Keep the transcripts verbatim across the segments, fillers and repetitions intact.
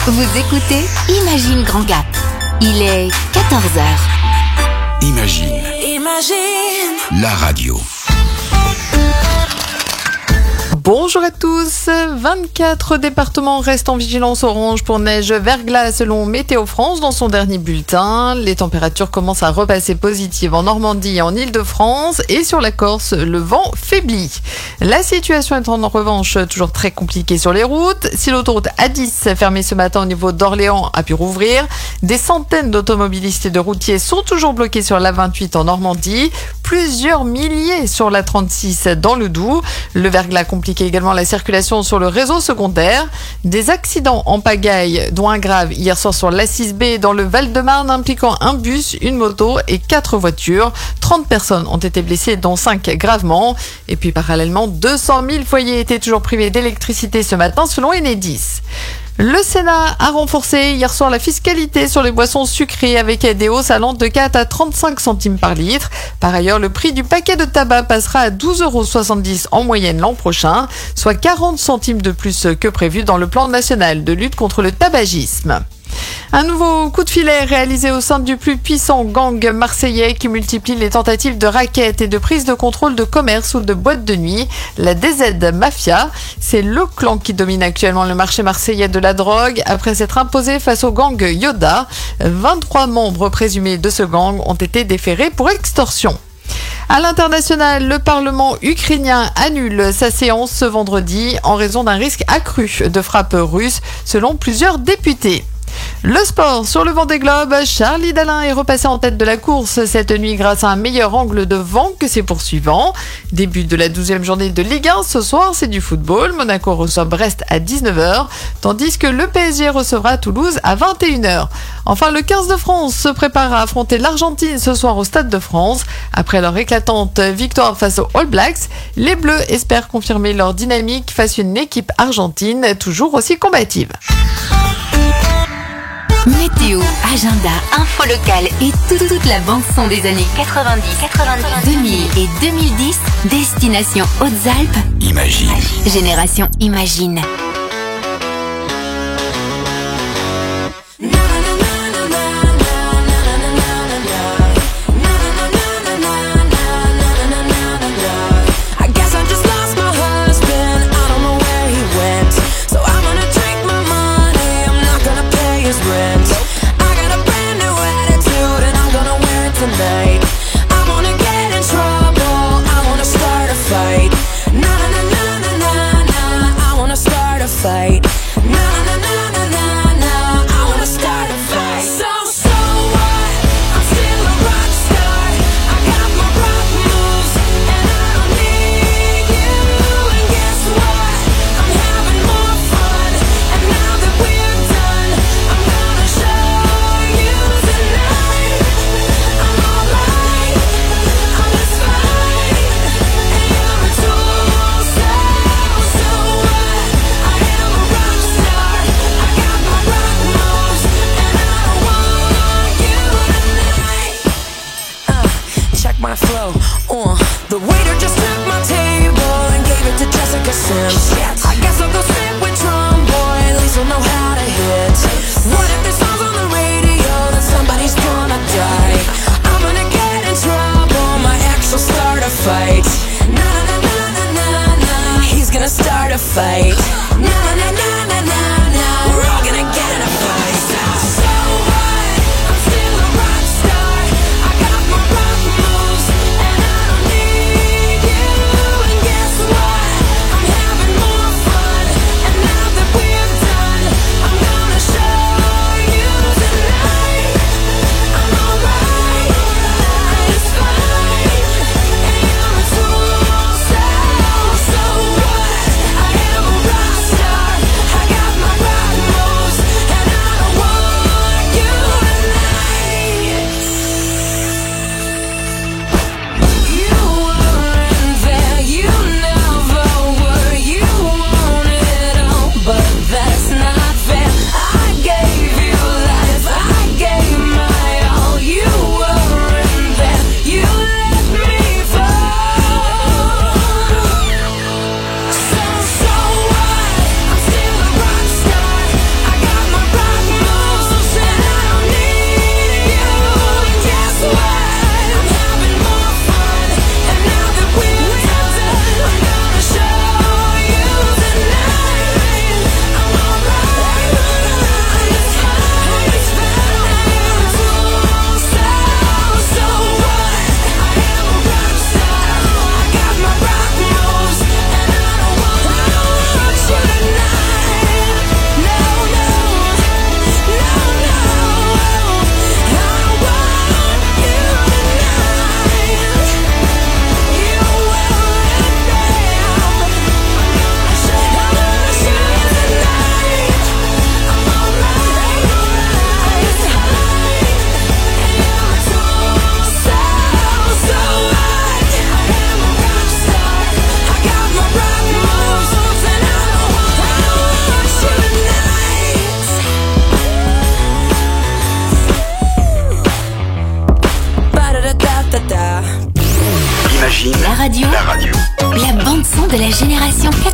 Vous écoutez Imagine Grand Gap. Il est quatorze heures. Imagine. Imagine. La radio. Bonjour à tous. vingt-quatre départements restent en vigilance orange pour neige verglas selon Météo France dans son dernier bulletin. Les températures commencent à repasser positives en Normandie et en Île-de-France et sur la Corse, le vent faiblit. La situation est en revanche toujours très compliquée sur les routes. Si l'autoroute A dix fermée ce matin au niveau d'Orléans a pu rouvrir, des centaines d'automobilistes et de routiers sont toujours bloqués sur l'A vingt-huit en Normandie, plusieurs milliers sur l'A trente-six dans le Doubs. Le verglas complique également la circulation sur le réseau secondaire. Des accidents en pagaille, dont un grave hier soir sur l'A six B dans le Val-de-Marne impliquant un bus, une moto et quatre voitures. trente personnes ont été blessées, dont cinq gravement. Et puis parallèlement, deux cent mille foyers étaient toujours privés d'électricité ce matin selon Enedis. Le Sénat a renforcé hier soir la fiscalité sur les boissons sucrées avec des hausses allant de quatre à trente-cinq centimes par litre. Par ailleurs, le prix du paquet de tabac passera à douze euros soixante-dix en moyenne l'an prochain, soit quarante centimes de plus que prévu dans le plan national de lutte contre le tabagisme. Un nouveau coup de filet réalisé au sein du plus puissant gang marseillais qui multiplie les tentatives de raquettes et de prise de contrôle de commerce ou de boîtes de nuit, la D Z Mafia. C'est le clan qui domine actuellement le marché marseillais de la drogue après s'être imposé face au gang Yoda. vingt-trois membres présumés de ce gang ont été déférés pour extorsion. À l'international, le Parlement ukrainien annule sa séance ce vendredi en raison d'un risque accru de frappe russe selon plusieurs députés. Le sport, sur le Vendée Globe, Charlie Dalin est repassé en tête de la course cette nuit grâce à un meilleur angle de vent que ses poursuivants. Début de la douzième journée de Ligue un, ce soir c'est du football. Monaco reçoit Brest à dix-neuf heures, tandis que le P S G recevra Toulouse à vingt et une heures. Enfin, le quinze de France se prépare à affronter l'Argentine ce soir au Stade de France. Après leur éclatante victoire face aux All Blacks, les Bleus espèrent confirmer leur dynamique face à une équipe argentine toujours aussi combative. Météo, agenda, info locale et toute, toute la bande-son des années quatre-vingt-dix, quatre-vingt-dix, deux mille et deux mille dix, destination Hautes-Alpes. Imagine. Génération Imagine. Tonight, I wanna get in trouble, I wanna start a fight. Na na na na na na na, I wanna start a fight. Na na na na na na, I wanna start a fight. So so what? I'm still a rock star. I got my rock moves and I don't need you. And guess what? I'm having more fun. And now that we're done, I'm gonna show you tonight. I'm alright, I'm just fine. And you're a tool, so, so what? I am a rock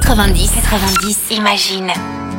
quatre-vingt-dix. quatre-vingt-dix. Imagine.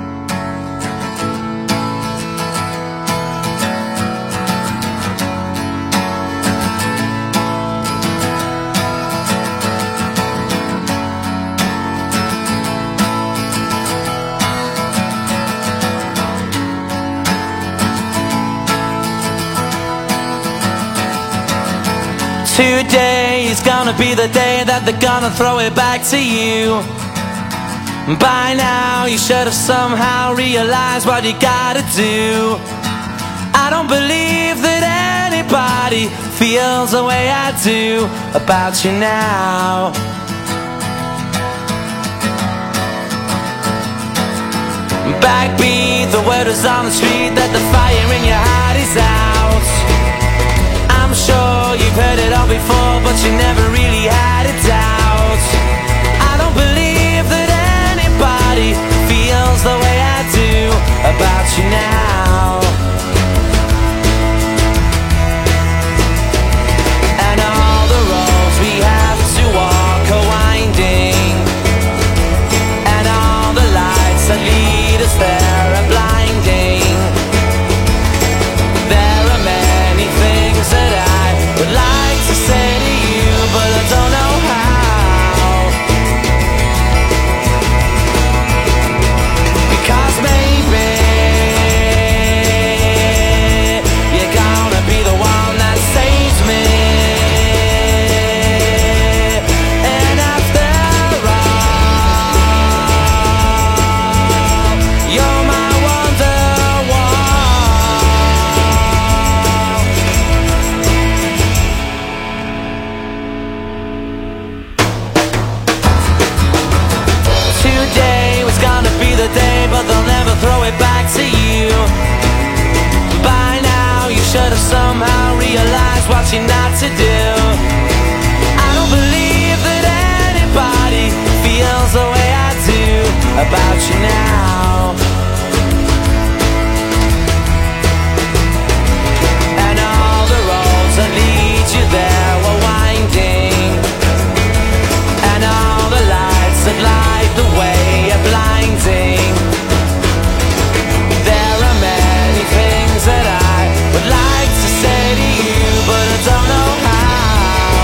Today is gonna be the day that they're gonna throw it back to you. By now you should have somehow realized what you gotta do. I don't believe that anybody feels the way I do about you now. Backbeat, the word is on the street that the fire in your heart is out. I'm sure you've heard it all before, but you never really had a doubt. I don't believe that anybody feels the way I do about you now. And all the roads we have to walk are winding, and all the lights that lead us there are blinding. There are many things that I would like to say to you, but I don't know how. Because maybe you're gonna be the one that saves me. And after all, you're my Wonderwall. Today was gonna be the day, but they'll never throw it back to you. By now you should have somehow realized what you're not to do. I don't believe that anybody feels the way I do about you now. And all the roads that lead you there were winding, and all the lights that light the way are blinding. There are many things that I would like to say to you, but I don't know how.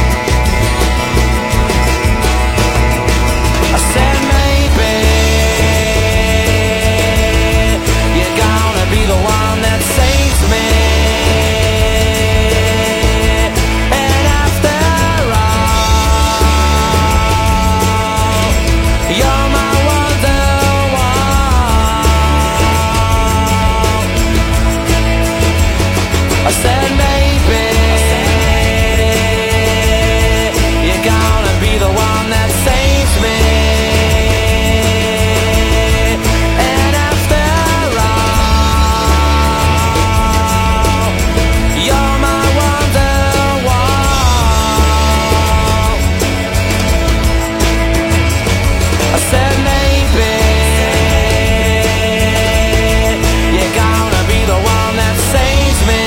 I said maybe you're gonna be the one that saves me. And after all, you're my Wonderwall. I said maybe you're gonna be the one that saves me. And after all, you're my Wonderwall. I said maybe you're gonna be the one that saves me.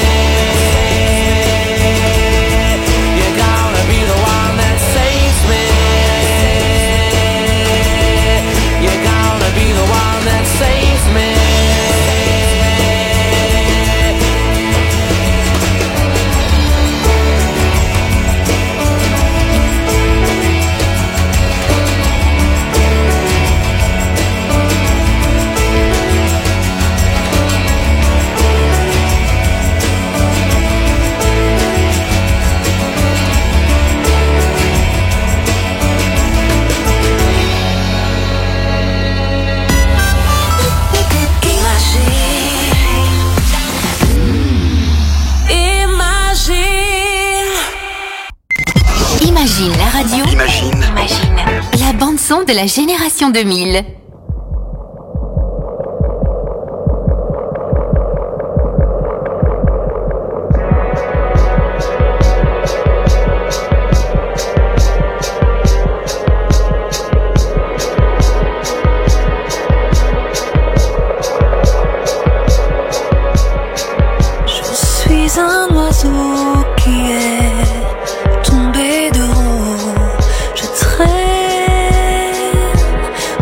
You're gonna be the one that saves me. You're gonna be the one that saves me. Imagine la radio. Imagine. Imagine. La bande son de la génération deux mille. Je suis un oiseau qui est tombé de haut. Je traîne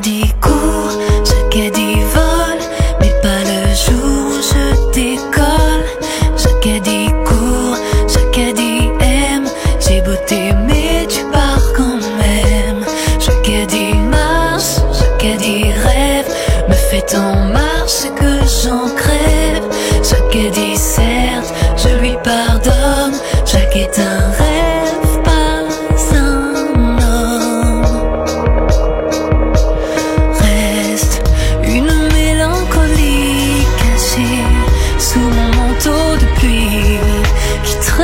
caddie court, ce caddie vole, mais pas le jour où je décolle. Ce caddie court, ce caddie aime, j'ai beau t'aimer, tu pars quand même. Ce caddie marche, ce caddie rêve, me fait en marche que j'en crève. Ce caddie certes, je lui pardonne, Jacques est un rêve, pas un homme. Reste une mélancolie cachée sous mon manteau de pluie qui traîne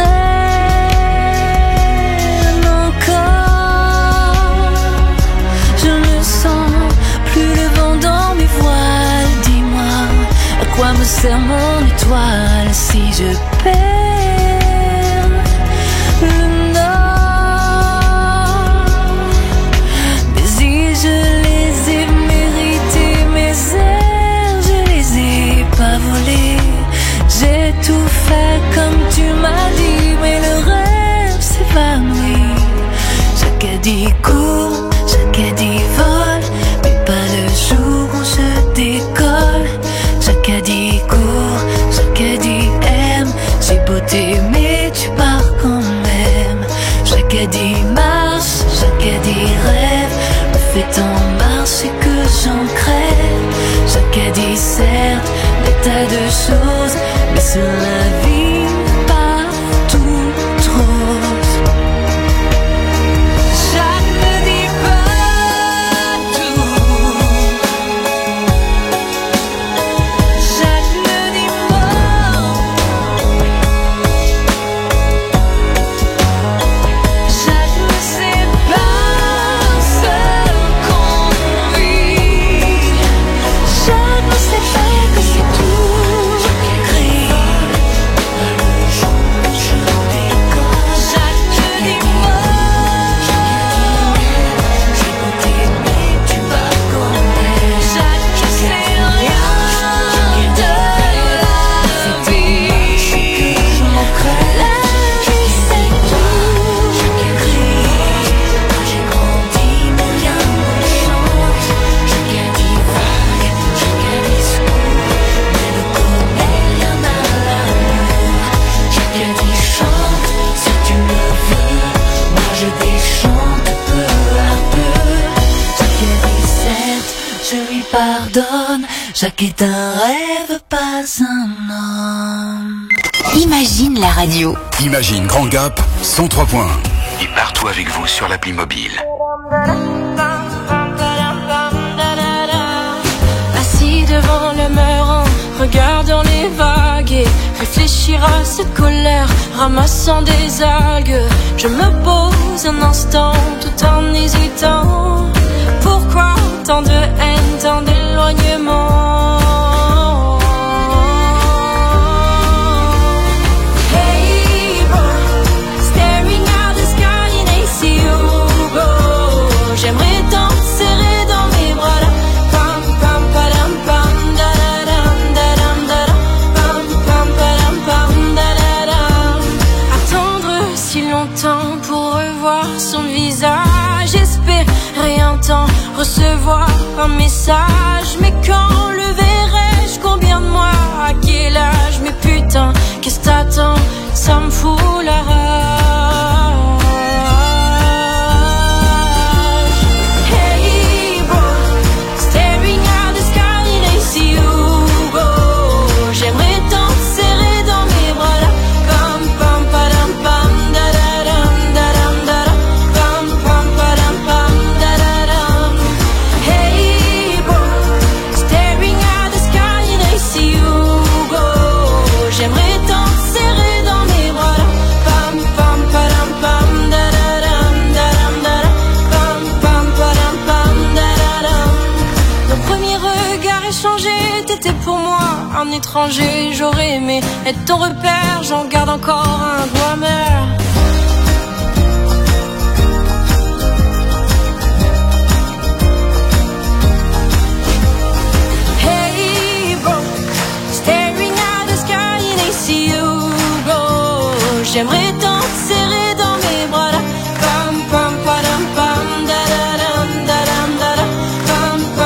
encore. Je ne sens plus le vent dans mes voiles. Dis-moi, à quoi me sert mon étoile si je perds le nord? Des îles, je les ai méritées, mes airs, je les ai pas volés. J'ai tout fait comme tu m'as dit, mais le rêve s'évanouit. Chaque caddie court, chaque caddie vole, mais pas le jour où je décolle. Chaque caddie court, chaque caddie aime, j'ai beau t'aimer, tu pars quand même. Chaque caddie marche, chaque caddie rêve, me fait en marche et que j'en crève. Chaque caddie certes, des tas de choses, mais sur la vie, pas tout rose. Chaque ne dit pas tout, chaque ne dit pas, chaque ne sait pas ce qu'on vit. Chaque ne sait pas que c'est tout écrit. Chaque ne dit pas, j'ai beau t'aimer, tu vas quand même. Chaque ne sait rien de la vie. La vie c'est tout écrit. J'ai grandi mais rien ne change. Chaque caddie vague, chaque caddie secoue, mais ne connaît rien à l'amour. Chaque caddie chante, si tu le veux, moi je déchante peu à peu. Chaque caddie certes, je lui pardonne, Jacques est un rêve, pas un homme. Imagine la radio. Imagine Grand Gap cent trois point un. Et partout avec vous sur l'appli mobile. Assis devant le mur en regardant les vagues et réfléchir à cette colère, ramassant des algues. Je me pose un instant tout en hésitant. Pourquoi tant de haine, tant d'éloignement? Hey boy, staring at the sky and I see you go. J'aimerais t'en serrer dans mes bras là. Pam pam padam pam da da dam da dam da dam. Pam pam padam pam da da dam. Attendre si longtemps pour revoir son visage, espérer un temps recevoir un message. Mais quand le verrai-je, combien de mois, à quel âge? Mais putain, qu'est-ce t'attends, ça me fout la rage. Hey boy, staring at the sky and I see you go. J'aimerais t'en serrer dans mes bras là. Pam pam padam pam da da dam da dam da dam. Pam pam padam pam da da dam. Hey boy, staring at the sky and I see you go. J'aimerais t'en serrer dans mes bras là. Pam pam padam pam da da dam da dam da dam. Pam pam padam pam da da dam. Nos premiers regards échangés, t'étais pour moi un étranger. J'aurais aimé être ton repère, j'en garde encore un goût amer. Hey bro, staring at the sky and I see you go. J'aimerais t'en serrer dans mes bras là. Pam pam padam pam da da dam da dam da dam. Pam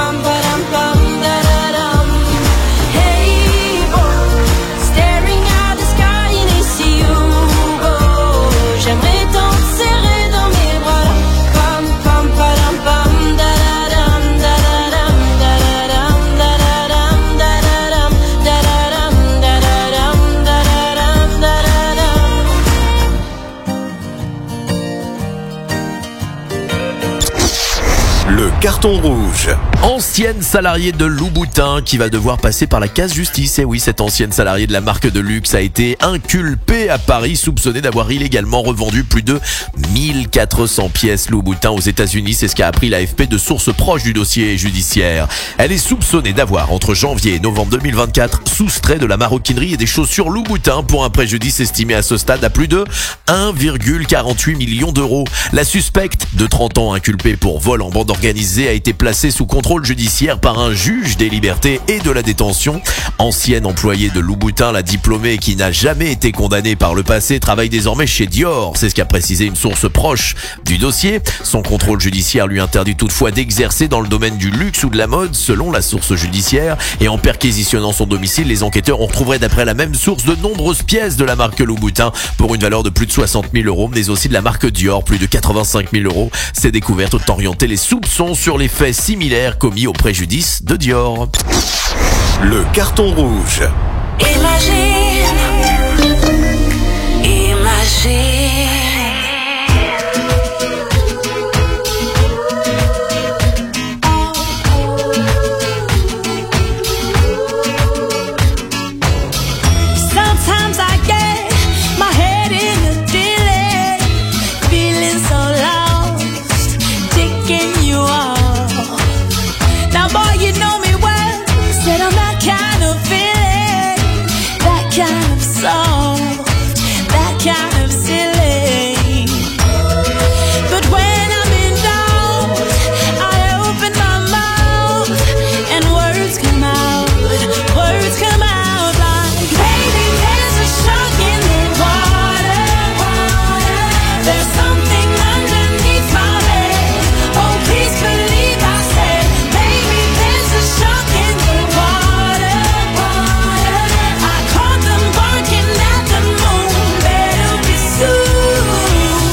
carton rouge. Ancienne salariée de Louboutin qui va devoir passer par la case justice. Et oui, cette ancienne salariée de la marque de luxe a été inculpée à Paris, soupçonnée d'avoir illégalement revendu plus de mille quatre cents pièces Louboutin aux États-Unis. C'est ce qu'a appris l'A F P de sources proches du dossier judiciaire. Elle est soupçonnée d'avoir, entre janvier et novembre deux mille vingt-quatre, soustrait de la maroquinerie et des chaussures Louboutin pour un préjudice estimé à ce stade à plus de un virgule quarante-huit million d'euros. La suspecte de trente ans inculpée pour vol en bande organisée a été placée sous contrôle judiciaire par un juge des libertés et de la détention. Ancienne employée de Louboutin, la diplômée qui n'a jamais été condamnée par le passé travaille désormais chez Dior. C'est ce qu'a précisé une source proche du dossier. Son contrôle judiciaire lui interdit toutefois d'exercer dans le domaine du luxe ou de la mode, selon la source judiciaire. Et en perquisitionnant son domicile, les enquêteurs ont retrouvé d'après la même source de nombreuses pièces de la marque Louboutin pour une valeur de plus de soixante mille euros, mais aussi de la marque Dior, plus de quatre-vingt-cinq mille euros. Ces découvertes ont orienté les soupçons sur les faits similaires commis au préjudice de Dior. Le carton rouge. Imagine, imagine. Sometimes I get my head in a delay, feeling so lost, taking you off. Now boy, you know me well, said I'm that kind of feeling, that kind of soft, that kind of silly. But when I'm in doubt, I open my mouth and words come out, words come out like, baby, there's a shark in the water, there's something underneath my bed. Oh, please believe I said, baby, there's a shark in the water. I caught them barking at the moon, better be soon.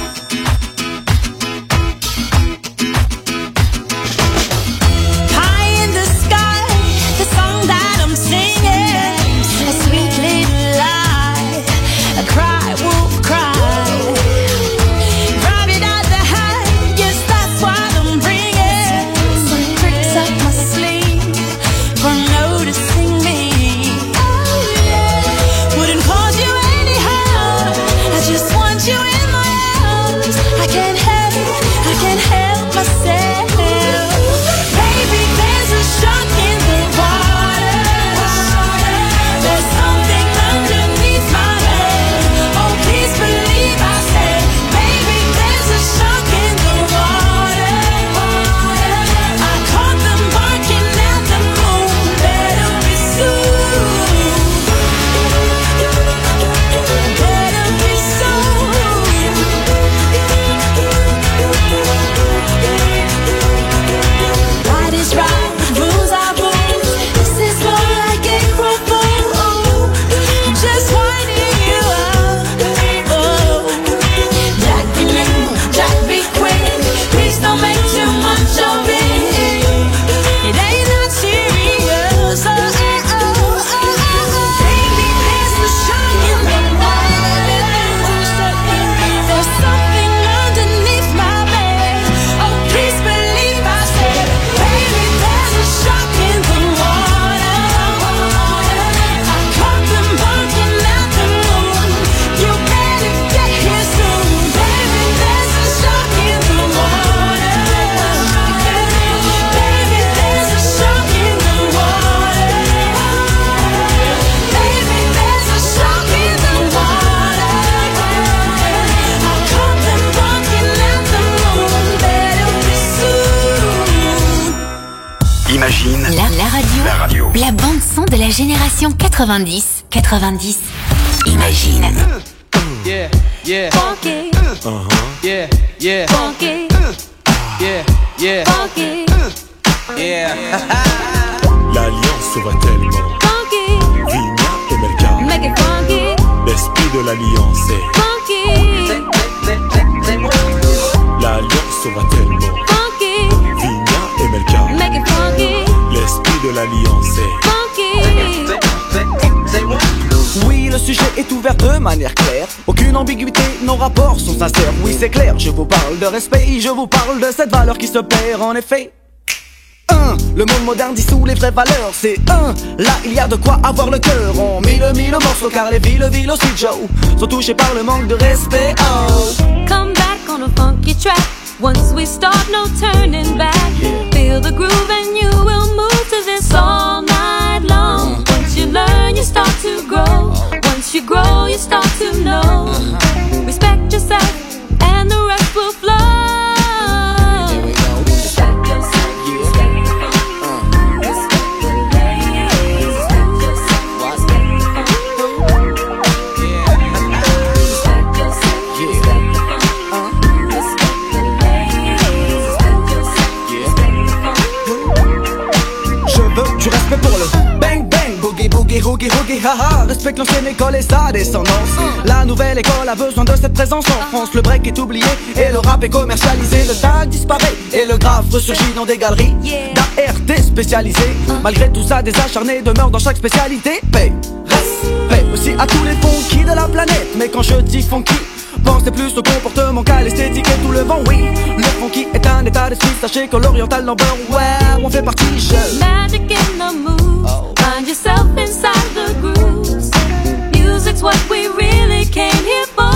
High in the sky, the song that I'm singing, a sweet little lie, a cry, wolf cry. Grab it out the hand, yes, that's what I'm bringing. Some tricks up my sleeve for noticing me. Wouldn't cause you any harm, I just want you in my arms. I can't help, I can't help myself. Baby, there's a shark in the water, there's something underneath my bed. Oh, please believe I said, baby, there's a shark in the water. I caught them barking at the moon, better be soon, better be soon. Right is right, rules are rules. This is more like April Fool. Just winding you up. Oh, Jack be limp, Jack be quick. Please don't make too much of it. It ain't that serious. Oh, oh, oh, oh, oh. Baby, there's a shark in the water. There's something underneath my bed. Oh, please believe I said, baby, there's a shark in the water. I caught them barking at the moon. You better get here soon. Baby, there's a shark in the water. Baby, there's a shark in the water. Baby, there's a shark in the water. I caught them barking at the moon. Better be soon. Imagine La, la radio. la radio. La bande son de la génération quatre-vingt-dix. quatre-vingt-dix. Imagine. Yeah, yeah, Funky, yeah, yeah, funky, yeah, yeah, funky, yeah. L'alliance va tellement. funky, Vigna et Melka. make it funky, L'esprit de l'alliance est. funky, L'alliance va tellement. funky, Vigna et Melka. make it funky, L'esprit de l'alliance est. funky. Oui, le sujet est ouvert de manière claire. Aucune ambiguïté, nos rapports sont sincères. Oui, c'est clair, je vous parle de respect, je vous parle de cette valeur qui se perd en effet. un, le monde moderne dissout les vraies valeurs. C'est un, là il y a de quoi avoir le cœur. On mille mille morceaux car les villes, villes aussi Joe sont touchés par le manque de respect. Oh. Come back on a funky track. Once we start, no turning back. Yeah. Feel the groove and you will move to this all night long. Uh-huh. Once you learn, you start to grow. Once you grow, you start to know. Uh-huh. Respect yourself and the rest will flow. Du respect pour le bang bang, boogie boogie, hoogie hoogie, haha. Respecte l'ancienne école et sa descendance. La nouvelle école a besoin de cette présence en France. Le break est oublié et le rap est commercialisé. Le tag disparaît et le graphe ressurgit dans des galeries d'A R T spécialisées. Malgré tout ça, des acharnés demeurent dans chaque spécialité. Paix, respect aussi à tous les funky de la planète. Mais quand je dis funky, pensez plus au comportement qu'à l'esthétique et tout le vent, oui. Le funky est un état d'esprit, sachez que l'oriental number, ouais, on fait partie, je. Magic in the moves, oh. Find yourself inside the grooves. Music's what we really came here for.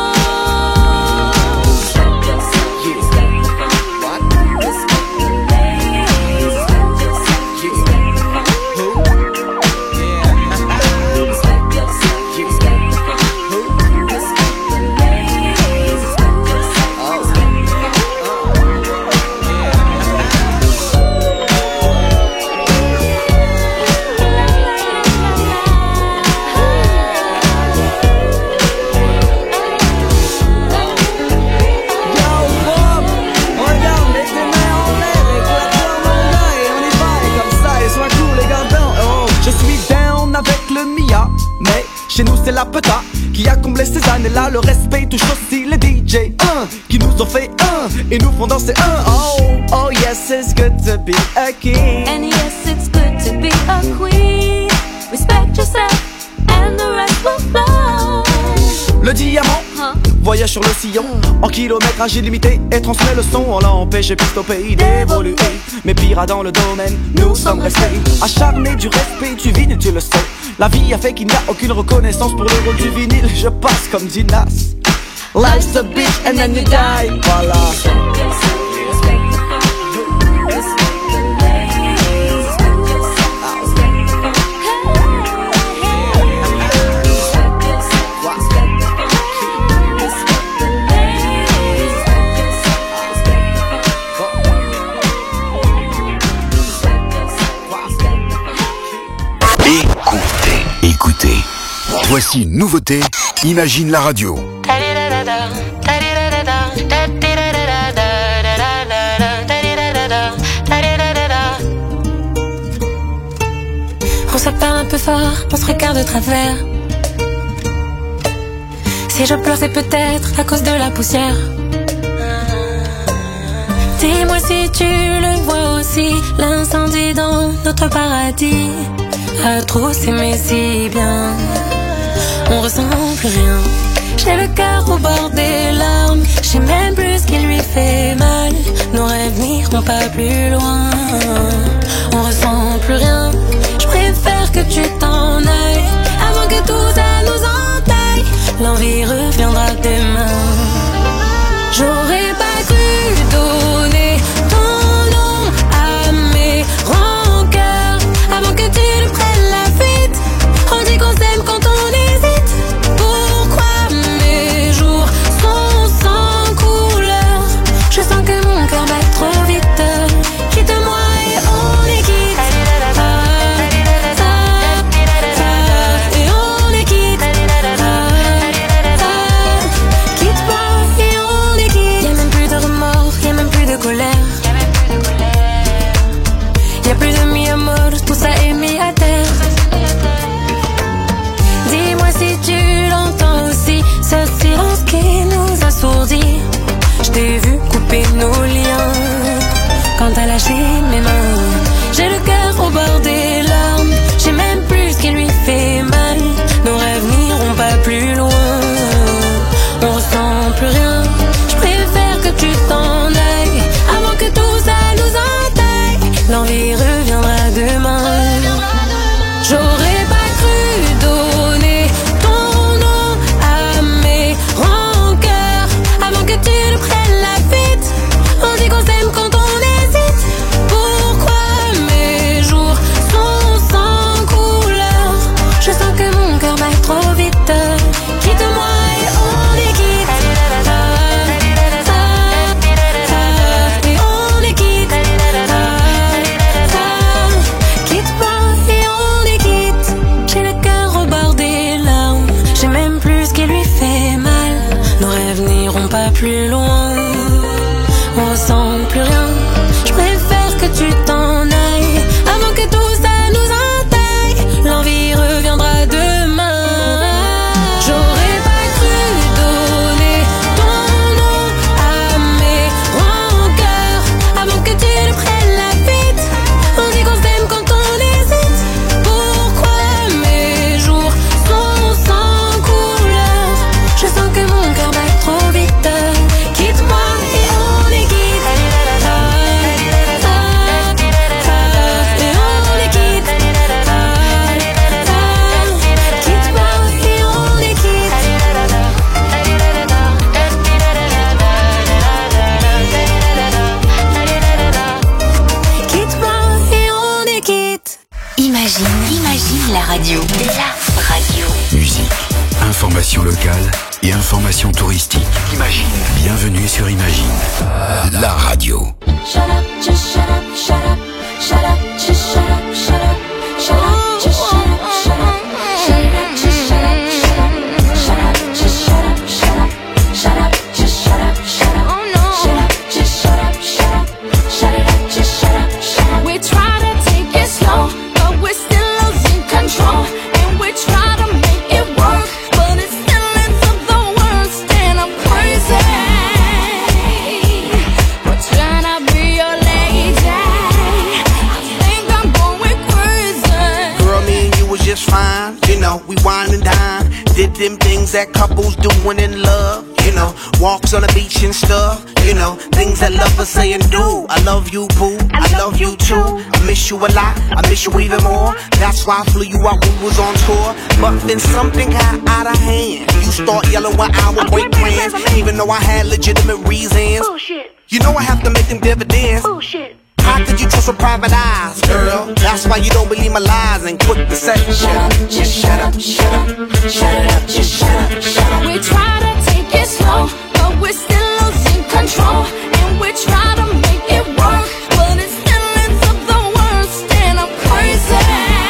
Chez nous c'est la peta qui a comblé ces années-là. Le respect touche aussi les D J un qui nous ont fait un et nous font danser un. Oh, oh yes, it's good to be a king. And yes, it's good to be a queen. Respect yourself and the rest will flow. Le diamant huh? Voyage sur le sillon en kilométrage illimité et transmet le son. On l'a empêché plus au pays d'évoluer. Mais pire dans le domaine, nous, nous sommes restés acharnés du respect du vinyle, tu le sais. La vie a fait qu'il n'y a aucune reconnaissance pour le rôle du vinyle. Je passe comme Dinas. Life's a bitch and then you die. Voilà. Écoutez, voici une nouveauté, Imagine la radio. On se parle un peu fort, on se regarde de travers. Si je pleure c'est peut-être à cause de la poussière. Dis-moi si tu le vois aussi, l'incendie dans notre paradis. À trop s'aimer si bien, on ressent plus rien. J'ai le cœur au bord des larmes, j'ai même plus ce qui lui fait mal. Nos rêves n'iront pas plus loin, on ressent plus rien. Je préfère que tu t'en ailles avant que tout ça nous entaille. L'envie reviendra demain. J'aurais pas cru donner ton nom à mes rancœurs avant que tu le prennes la fuite. On dit qu'on s'aime quand on hésite. Pourquoi mes jours sont sans couleur? Je sens que mon cœur bat trop vite. Quitte-moi et on est quitte. l'envie reviendra demain. J'aurais pas cru donner ton nom à mes rancœurs avant que tu ne prennes la fuite. On dit qu'on s'aime quand on hésite. Pourquoi mes jours sont sans couleur? Je sens que mon cœur bat trop vite. Quitte-moi et on est quitte. Ah, ah, ah, et on est quitte. Ah, ah, quitte-moi et on est quitte. J'ai le cœur au bord des larmes. J'ai même plus ce qui lui fait mal. Nos rêves n'iront pas plus loin. On ressent plus rien. Je préfère que tu t'en ailles avant que tout ça nous entaille. L'envie reviendra demain. J'aurais pas cru donner ton nom à mes rancœurs avant que tu ne prennes la fuite. On dit qu'on s'aime quand on hésite. Pourquoi mes jours sont sans couleur? Je sens que mon cœur bat trop vite. Quitte-moi et on est quitte. Ah, ah, ah, et on est quitte. Ah, ah, quitte-moi et on est quitte. Quitte-moi et on est quitte. Imagine, imagine la radio. La radio. Musique, information locale et information touristique. Imagine. Bienvenue sur Imagine, la radio. Shut up, just shut up, shut up, shut up, just shut up, shut up, shut up, just shut up, shut up, shut up, just shut up, shut up, just shut up, shut up, shut up, just shut up, shut up, oh no, shut up, just shut up, shut up, shut it up, just shut up, shut up. We try to take it slow, but we're still losing control, and we try to make it work, but it still ends up the worst, and I'm crazy. We're trying to be your lady. I think I'm going crazy. Girl, me and you was just fine. You know, we wine and dine. Did them things that couples do when in love. You know, walks on the beach and stuff. You know, things that lovers say and do. I love you, boo. I love you too. I miss you a lot. I miss you even more. That's why I flew you out when we was on tour. But then something got out of hand. You start yelling when I would break plans, even though I had legitimate reasons. You know I have to make them dividends. How could you trust with private eyes, girl? That's why you don't believe my lies and quick to say, shut up, just shut up, shut up, shut it up, just shut up, shut up. We try to take it slow, but we're still losing control, and we try to make it work, but it still ends up the worst, and I'm crazy.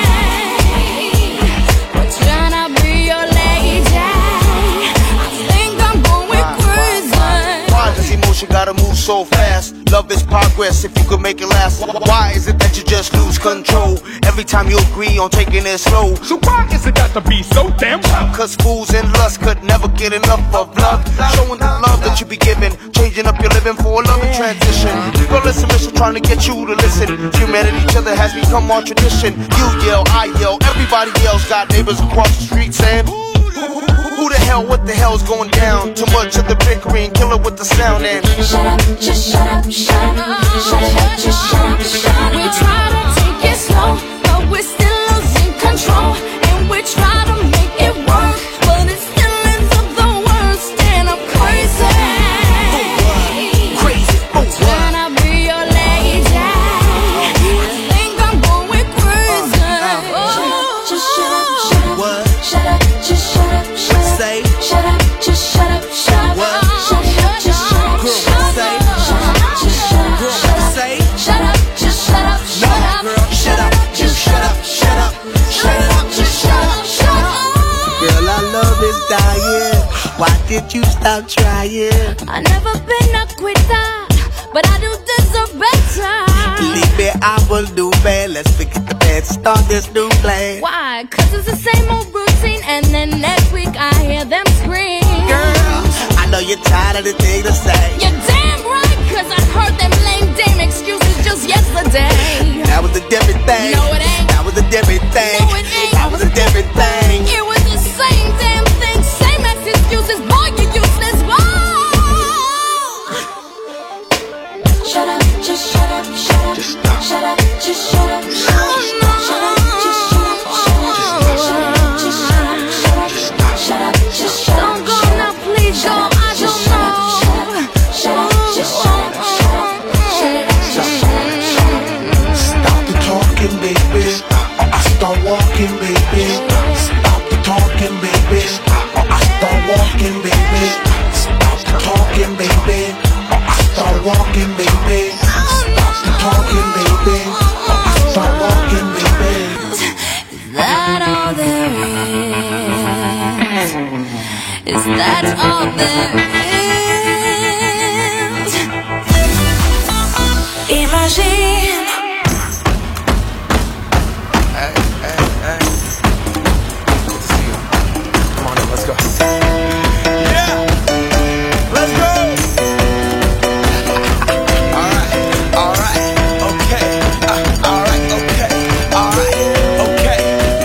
We're trying to be your lady. I think I'm going crazy. Why does emotion gotta move so fast? Love is progress if you could make it last. Why is it that you just lose control every time you agree on taking it slow? So why is it got to be so damn rough? Cause fools and lust could never get enough of love. Showing the love that you be giving, changing up your living for a loving transition. Girl, listen, mission trying to get you to listen. Humanity, each other has become our tradition. You yell, I yell, everybody else. Got neighbors across the street saying, who the hell, what the hell's going down? Too much of the bickering, kill it with the sound and shut up, just shut up, shut up, shut up, just shut up, shut up. We try to take it slow, but we're still losing control, and we try to make it work, but it still ends up the worst, and I'm crazy. Crazy, oh what? Trying to be your lady. I think I'm going crazy. Oh, just shut up, shut up, what? Shut up, just shut up, shut up. Say, shut up, just shut up, shut up. what? Shut up, just shut up, Girl, shut up. say, Shut up, just shut up, girl, shut up. say, Shut up, just shut up, shut no, up. girl, shut up, you shut up, shut up, shut it up, just shut up, shut up. Girl, our love is dying. Why did you stop trying? I never been a quitter, but I do deserve better. Believe me, I will do bad. Let's forget the bad, start this new plan. Why? Cause it's the same old routine, and then next week I hear them scream. Girl, I know you're tired of the thing to say. You're damn right, cause I heard them lame dame excuses just yesterday. That was a different thing. No, it ain't. That was a different thing. No, it ain't. That was a different thing. It was the same damn thing, same as excuses. Boy, you useless. Whoa. Shut up, just shut up, shut up. Just stop. Shut up, just shut up, shut up, shut up, just shut up, shut up, just shut up, shut up, shut up, just shut up. Don't go now, please go. I don't know. Shut up, just shut up, shut up, shut up, just shut up. Stop the talking, baby. Or I start walking, baby. Stop the talking, baby. Or I start walking, baby. Stop the talking, baby. Or I start walking, baby. Stop the talking, baby. Or I start walking, baby. Is that all there is? Is that all there is? Imagine. Hey, hey, hey. Good to see you. Come on in, let's go. Yeah! Let's go! Alright, alright, okay. Uh, alright, okay. Alright, okay.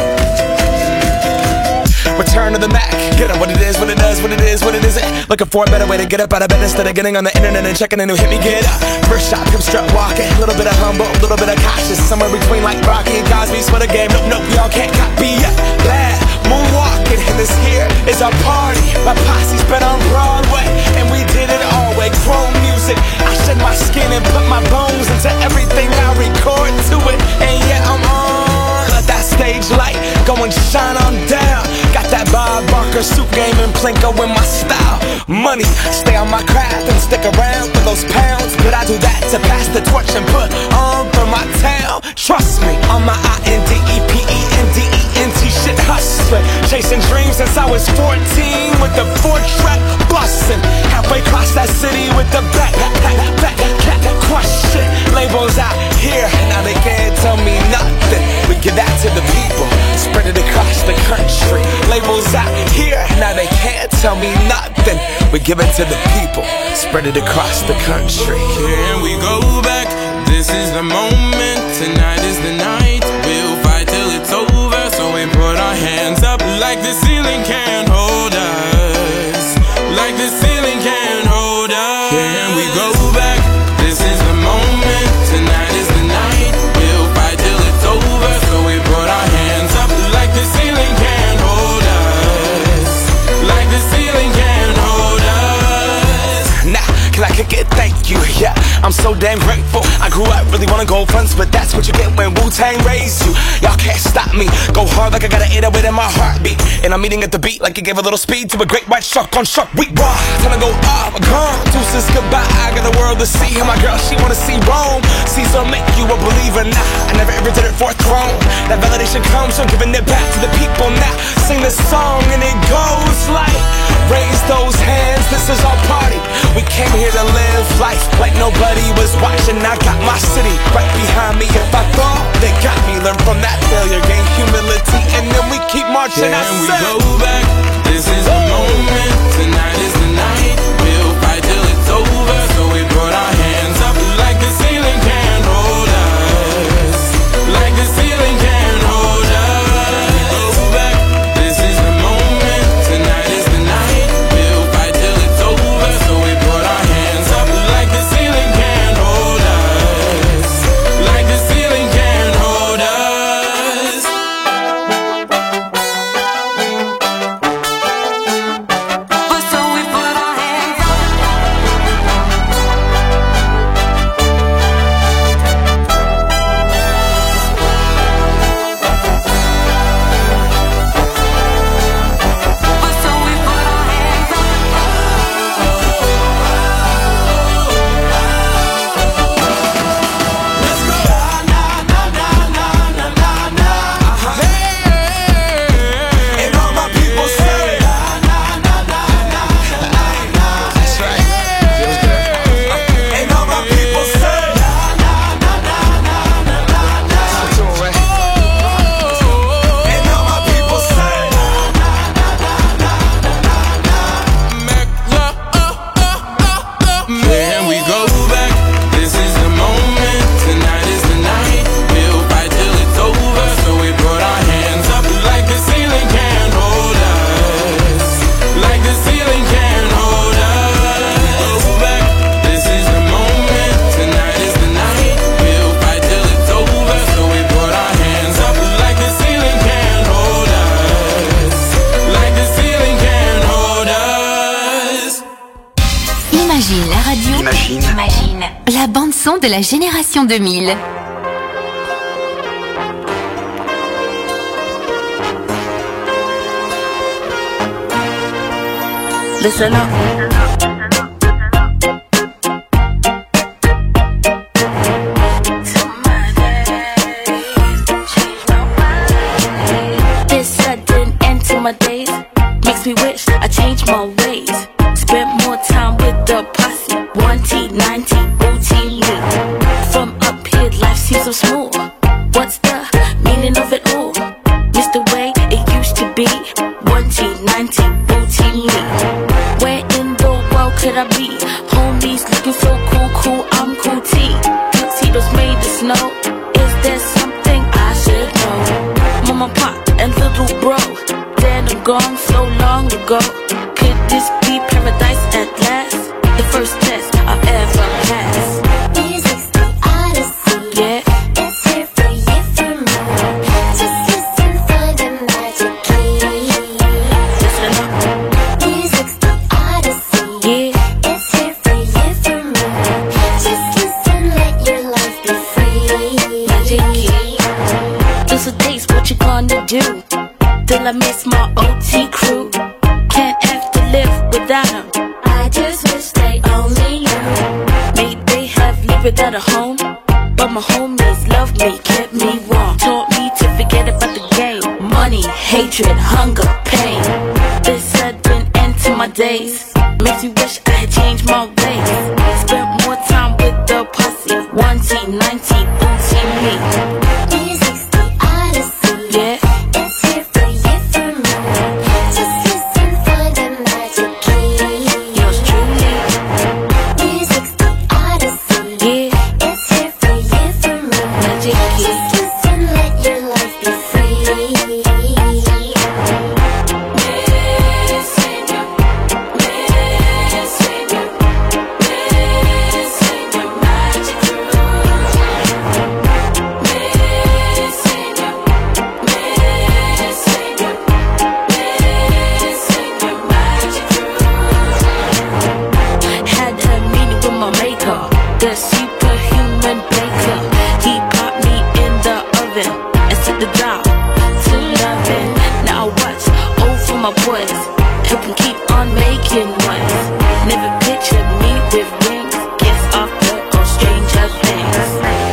Return to the Mac. Get up what it is, what it does, what it is, what it isn't. Looking for a better way to get up out of bed instead of getting on the internet and checking a new hit me get up. First shot, come strut walking. A little bit of humble, a little bit of cautious. Somewhere between like Rocky and Cosby's for the game. Nope, nope, y'all can't copy yet. Bad moonwalking, and this here is our party. My posse's been on Broadway, and we did it all way. Chrome music, I shed my skin and put my bones into everything I record to it. And yeah, I'm on. Let that stage light go and shine on down. Got that Bob Barker suit game and Plinko in my style. Money, stay on my craft and stick around for those pounds. But I do that to pass the torch and put on for my town. Trust me, on my I N D E P E N D E N T shit hustling. Chasing dreams since I was fourteen with the four track bustin'. Halfway across that city with the back, back, back, back, crush shit. Labels out here, now they can't tell me nothing. We give that to the people, spread it across the country. Labels out here, now they can't tell me nothing. We give it to the people, spread it across the country. Here we go back, this is the moment, tonight is the night. We'll fight till it's over, so we put our hands up like the ceiling can't hold us. Like the ceiling can't hold us. Here we go back, this is the moment, tonight is the night. We'll fight till it's over, so we put our hands up like the ceiling can't hold us. Like the ceiling can't hold us. Nah, can I kick it? Thank you, yeah. I'm so damn grateful. I grew up really wanna go fronts, but that's what you get when Wu-Tang raised you. Y'all can't stop me. Go hard like I got an eight oh eight in my heartbeat. And I'm eating at the beat like it gave a little speed to a great white shark on shark week. Raw, time to go up, gone. Deuces goodbye. I got the world to see. And my girl, she wanna see Rome. Caesar make you a believer. Nah, I never ever did it for a throne. That validation comes from giving it back to the people. Now sing this song and it goes like, raise those hands, this is our party. We came here to live life like nobody was watching. I got my city right behind me. If I thought they got me, learn from that failure, gain humility, and then we keep marching. Can I we said, go back? This is the moment, tonight is the night. We'll fight till it's over, so we put our hands up like the ceiling can't hold us. Like the ceiling can't hold us. Go back, this is the moment, tonight is the night. We'll fight till it's over, so we put our hands up like the ceiling can't hold us. Like the ceiling can't hold us. de la génération deux mille. Listen up. This sudden end to my days makes me wish I changed my ways. Spent more time with the posse, one T, ninety, routinely. From up here, life seems so small. What's the meaning of it all? Miss the way it used to be, one T, ninety, routinely. Where in the world could I be? Homies looking so cool, cool, I'm cool T. Tuxedos made of snow. Is there something I should know? Mama, pop, and little bro, dead and gone so long ago. Could this be paradise at last? The first test I've ever passed. Music's the odyssey. Yeah. It's here for you, for me. Just listen for the magic key. Listen up. Music's the odyssey. Yeah. It's here for you, for me. Just listen, let your life be free. Magic key. Those are days, what you gonna do? Till I miss my O T crew. Can't have to live without them. I just wish they only knew. May they have lived without a home, but my homies loved me, kept me warm. Taught me to forget about the game. Money, hatred, hunger, pain. This sudden end to my days makes me wish I had changed my ways. Spent more time with the posse, one T, ninety, booty me. Music's the odyssey. Yeah. It's here for you, for me. Just listen for the magic key. Yours truly. Music's the odyssey. Yeah. It's here for you, for me. Magic key. Just listen, let your life be free. Had a meeting with my maker, the superhuman baker. He popped me in the oven and set the dial to loving. Now I watch over my boys, help him keep on making ones. Never pictured me with wings, gifts off the or stranger things.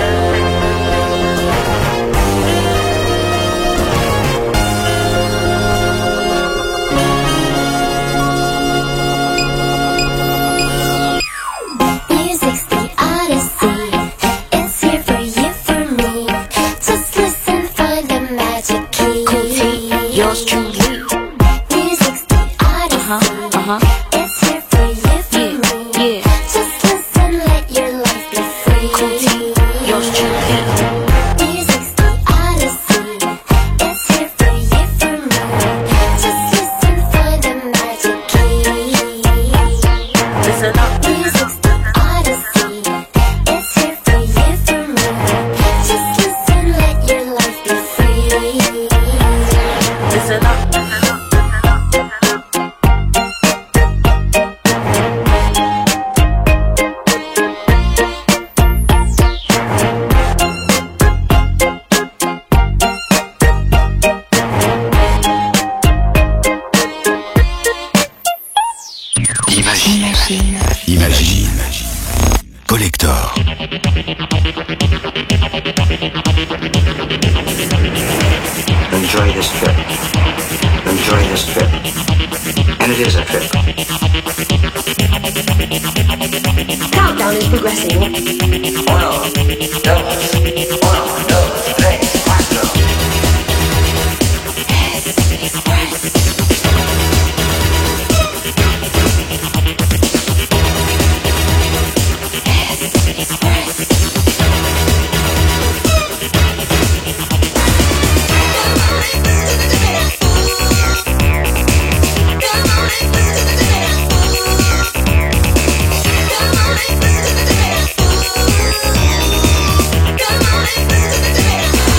Music's the odyssey. It's here for you, for me. Just listen for the magic key. Cool T, yours truly. Music's the odyssey. Uh-huh, uh-huh. It's here for you, for Yeah, me. yeah. Just listen, let your life be free. Cool T, yours truly. Music's the odyssey. It's here for you, for me. Just listen for the magic key. Listen up. Music's the odyssey. It's here for you, for me. Just listen, let your life be free. Listen up. Imagine. Imagine. Collector. Enjoy this trip. Enjoy this trip. And it is a trip. Countdown is progressing. Uno, dos, uno, dos, tres, cuatro. Come on.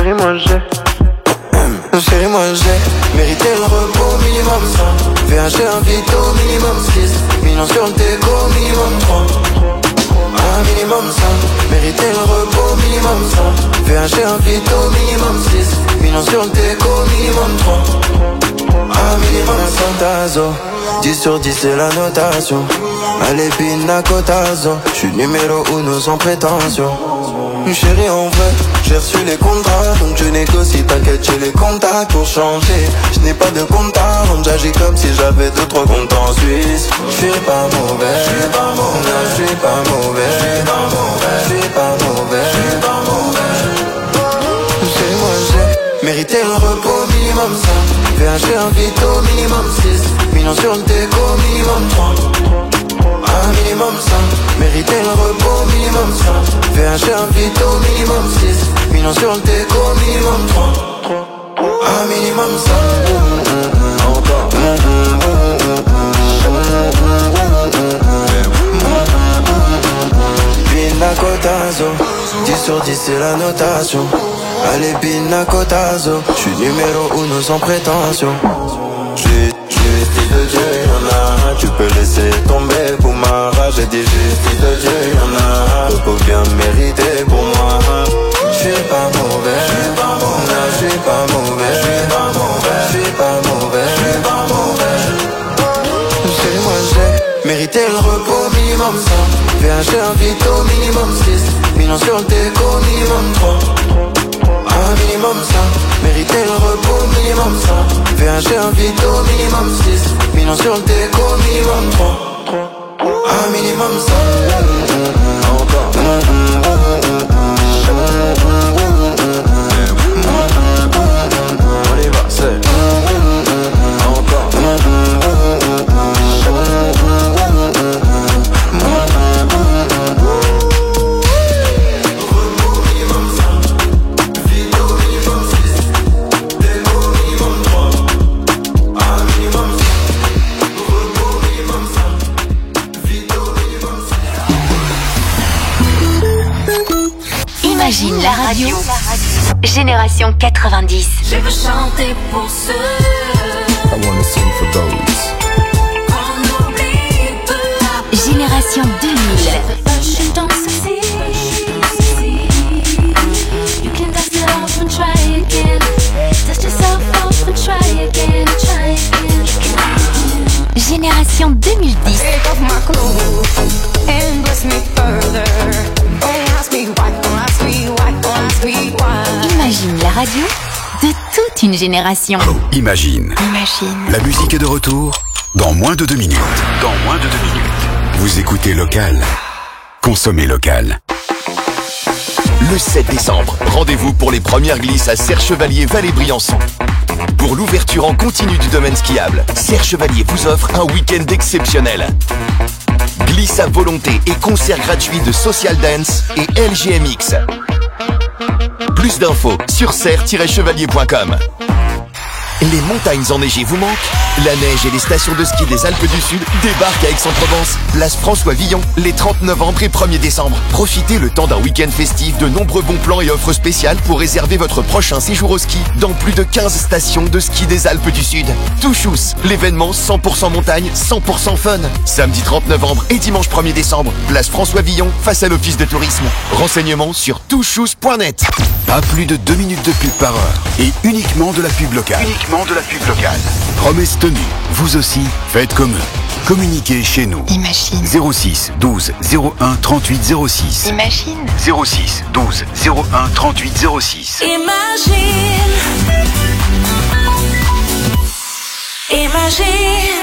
Chérie, moi j'ai Chérie, moi j'ai mérité le repos minimum cent. V H un vito minimum six. Millions sur le déco minimum trois. Un minimum cent. Mérité le repos minimum cent. V H un vito minimum six. Millions sur le déco minimum trois. Un minimum cent tazo. dix sur dix c'est la notation. Allez pina cotazo. J'suis numéro uno sans prétention. Chérie, en vrai, j'ai reçu les contrats, donc je négocie, t'inquiète, j'ai les contacts pour changer. Je n'ai pas de compte à rendre, j'agis comme si j'avais deux trois comptes en Suisse. Je suis pas mauvais, je suis pas mauvais, je suis pas mauvais, je suis pas mauvais, je suis pas mauvais, je suis pas mauvais. Chez moi j'ai mérité le repos minimum cinq. V H un vito minimum six. Millions sur le déco minimum trois. Un minimum cinq, mériter le repos minimum cinq. V H un vito minimum six. Millions sur le déco minimum trois. Un minimum cinq. Encore. Pina cotazo. dix sur dix c'est la notation. Allez pina cotazo. J'suis numéro uno sans prétention. J'suis fils de Dieu, y'en a. Tu peux laisser tomber pour ma rage. J'ai dit juste fils de Dieu, y'en a. Le pauvre bien mérité pour moi. J'suis pas mauvais, j'suis pas mauvais, j'suis pas mauvais, j'suis pas mauvais, j'suis pas mauvais, j'suis pas mauvais. Chez moi j'ai mérité le repos minimum cinq. V H un vito minimum six. Millions sur le déco minimum trois. Un minimum cinq, mériter le repos minimum cinq. V H un vito minimum six. Millions sur le déco minimum trois. Un minimum cinq. Encore. On y va, c'est encore. Imagine la radio. Génération quatre-vingt-dix. Je veux chanter pour ceux I wanna sing for those. qu'on oublie peu. Génération deux mille. You don't succeed. You can dust it off and try again. Dust yourself off and try again. Try again. Génération deux mille dix. Take off my clothes and bless me further. Don't ask me why, don't ask me why, don't ask me why. Imagine la radio de toute une génération. Imagine. Imagine. La musique est de retour dans moins de deux minutes. Dans moins de deux minutes. Vous écoutez Local. Consommez local. Le sept décembre, rendez-vous pour les premières glisses à Serre-Chevalier-Vallée-Briançon. Pour l'ouverture en continu du domaine skiable, Serre-Chevalier vous offre un week-end exceptionnel. Glisse à volonté et concerts gratuits de Social Dance et L G M X. Plus d'infos sur serre tiret chevalier point com. Les montagnes enneigées vous manquent? La neige et les stations de ski des Alpes du Sud débarquent à Aix-en-Provence, place François Villon, les trente novembre et premier décembre. Profitez le temps d'un week-end festif de nombreux bons plans et offres spéciales pour réserver votre prochain séjour au ski dans plus de quinze stations de ski des Alpes du Sud. Touchous, l'événement cent pour cent montagne, cent pour cent fun. Samedi trente novembre et dimanche premier décembre, place François Villon, face à l'office de tourisme. Renseignements sur touchous point net. Pas plus de deux minutes de pub par heure et uniquement de la pub locale. Uniquement de la pub locale. Promesse tenue. Vous aussi, faites comme eux. Communiquez chez nous. Imagine. zéro six douze zéro un trente-huit zéro six. Imagine. zéro six douze zéro un trente-huit zéro six. Imagine. Imagine.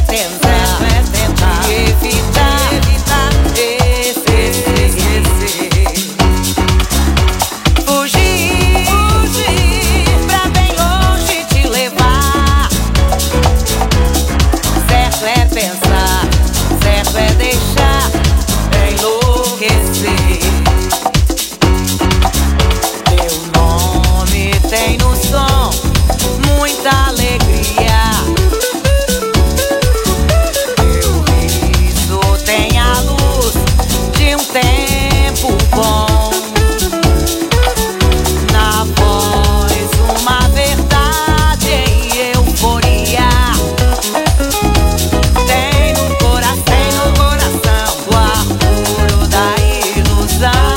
tentar, é tentar evitar, evitar esquecer, fugir, fugir pra bem longe te levar. Certo é pensar, certo é deixar enlouquecer. Teu nome tem no som muita alegria. Teu riso tem a luz de um tempo bom. Na voz uma verdade e euforia. Tem no coração, tem no coração o ar puro da ilusão.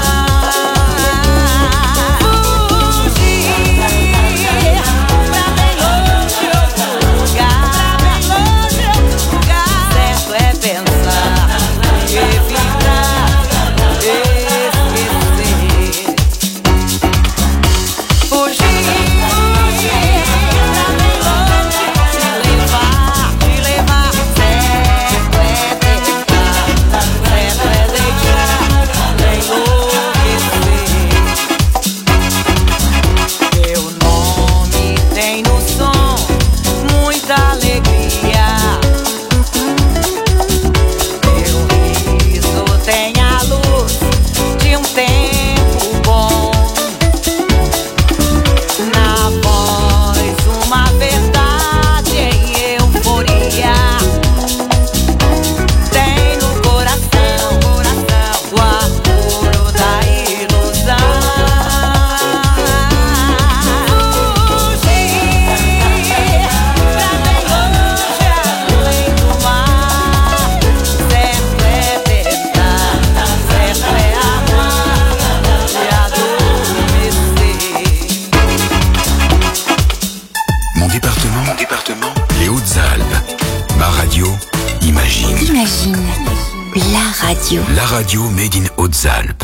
Fugir pra bem longe outro lugar, pra bem longe outro lugar. Certo é pensar e evitar esquecer. Fugir, fugir pra bem longe te levar, te levar. Certo é tentar, certo é deixar enlouquecer. Teu nome tem no som muita alegria. Teu riso tem a luz de um tempo bom. Na voz uma verdade em euforia. Tem no coração, coração o ar puro da ilusão. Fugir pra bem longe além do mar. Certo é tentar, certo é amar e adormecer. Mon département, mon département, les Hautes-Alpes. Ma radio, imagine. Imagine la radio. La radio made in Hautes-Alpes.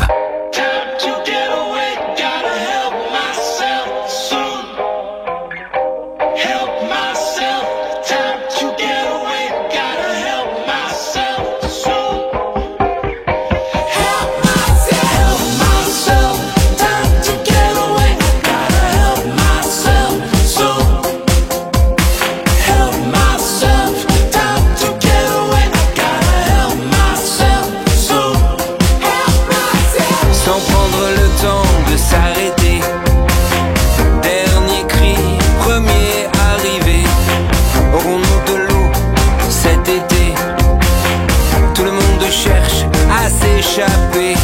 Sans prendre le temps de s'arrêter. Dernier cri, premier arrivé. Aurons-nous de l'eau cet été? Tout le monde cherche à s'échapper.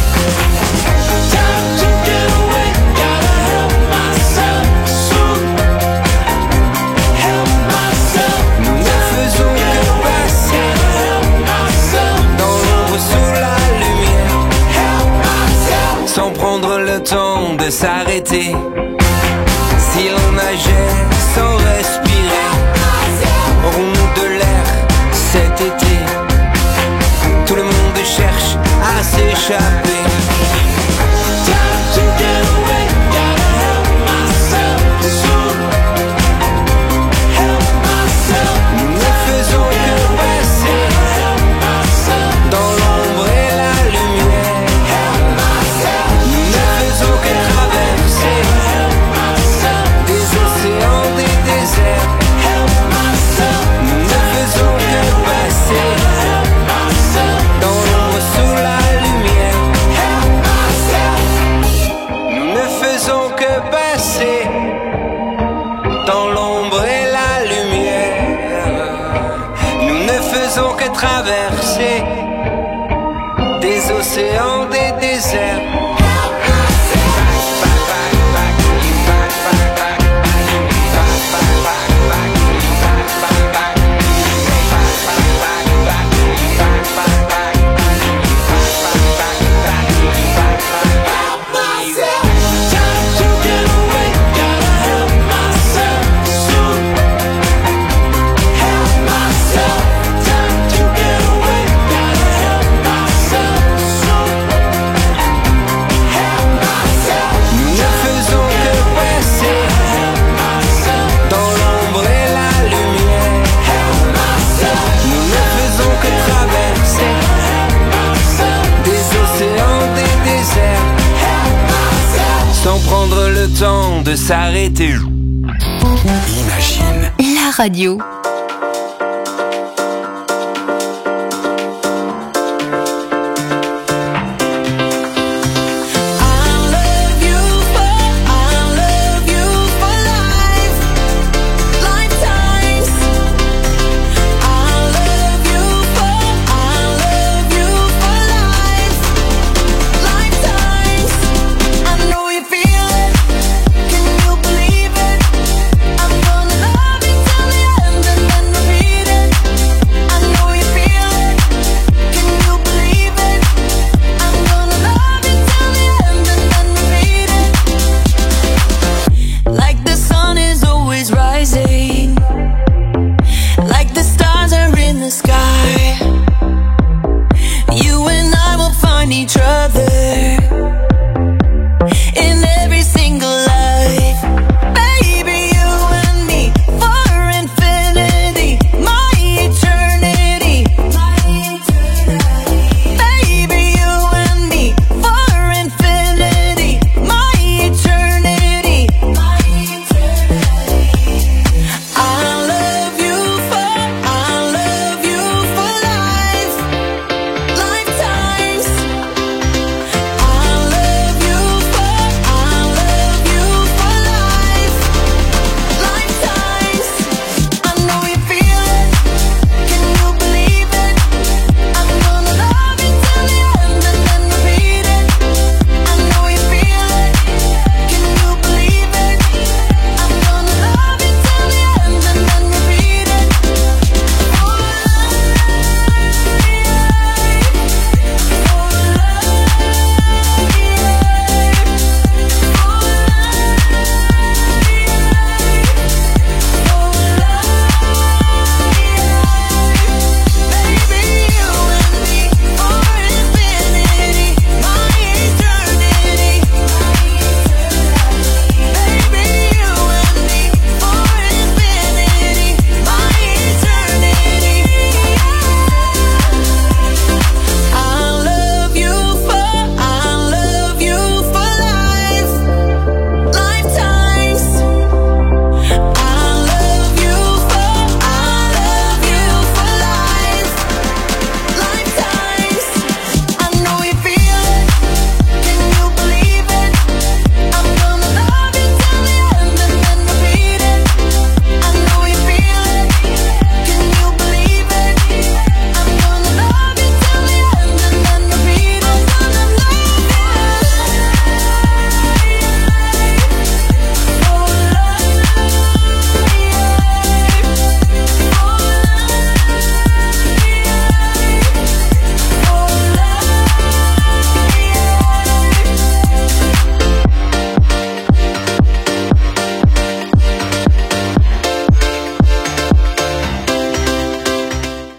Nous ne faisons que passer dans l'ombre sous la lumière, sans prendre le temps de s'arrêter. Si l'on nageait sans respirer, aurons-nous de l'air cet été? Tout le monde cherche à s'échapper. Nous ne faisons que passer dans l'ombre et la lumière. Nous ne faisons que traverser des océans, des déserts. Nous ne faisons que passer dans l'ombre sous la lumière. Nous ne faisons que passer dans l'ombre et la lumière. Nous ne faisons que traverser des océans, des déserts. de s'arrêter. Imagine. La radio.